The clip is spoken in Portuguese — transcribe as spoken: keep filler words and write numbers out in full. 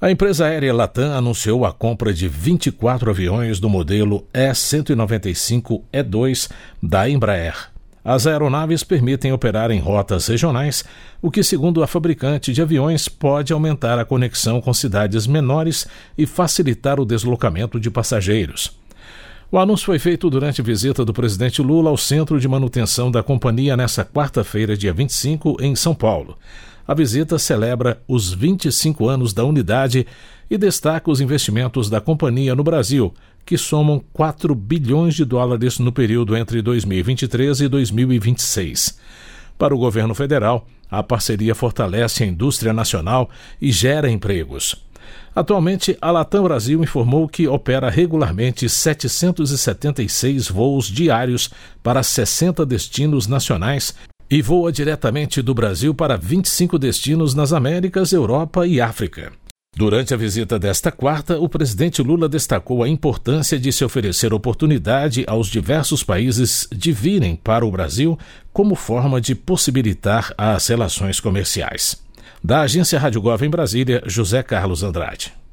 A empresa aérea Latam anunciou a compra de vinte e quatro aviões do modelo E cento e noventa e cinco E dois da Embraer. As aeronaves permitem operar em rotas regionais, o que, segundo a fabricante de aviões, pode aumentar a conexão com cidades menores e facilitar o deslocamento de passageiros. O anúncio foi feito durante a visita do presidente Lula ao centro de manutenção da companhia nesta quarta-feira, dia vinte e cinco, em São Paulo. A visita celebra os vinte e cinco anos da unidade e destaca os investimentos da companhia no Brasil, que somam quatro bilhões de dólares no período entre dois mil e vinte e três e dois mil e vinte e seis. Para o governo federal, a parceria fortalece a indústria nacional e gera empregos. Atualmente, a Latam Brasil informou que opera regularmente setecentos e setenta e seis voos diários para sessenta destinos nacionais e voa diretamente do Brasil para vinte e cinco destinos nas Américas, Europa e África. Durante a visita desta quarta, o presidente Lula destacou a importância de se oferecer oportunidade aos diversos países de virem para o Brasil como forma de possibilitar as relações comerciais. Da Agência Rádio Gov em Brasília, José Carlos Andrade.